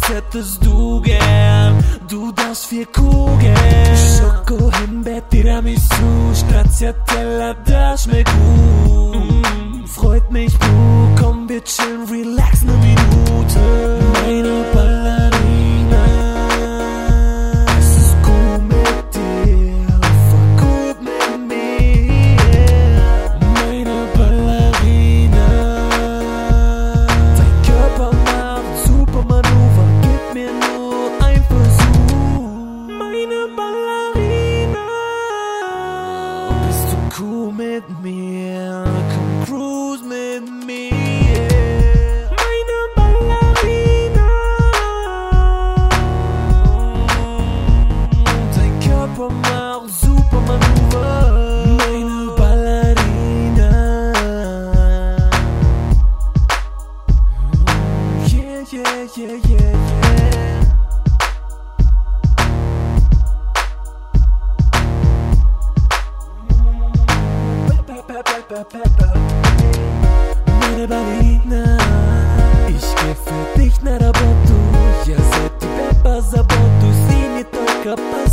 hättest du gern. Du darfst 4 Kugeln, Schoko, Himbeer, Tiramisu, Stracciatella, das schmeckt gut. Freut mich, Boo, komm, wir chillen, relax 'ne Minute. Meine Ballerina, es ist gut mit dir, voll gut mit mir. Meine Ballerina, dein Körper macht Supermanöver, gib mir nur ein Versuch. Meine Ballerina, bist du cool mit mir? Komm, cruise mit mir. Meine Ballerina, dein Körper macht Supermanöver. Meine Ballerina, yeah, yeah, yeah, yeah, yeah. Meine Ballerina, ich geh für dich na работу. Я за тебя позаботусь и не только по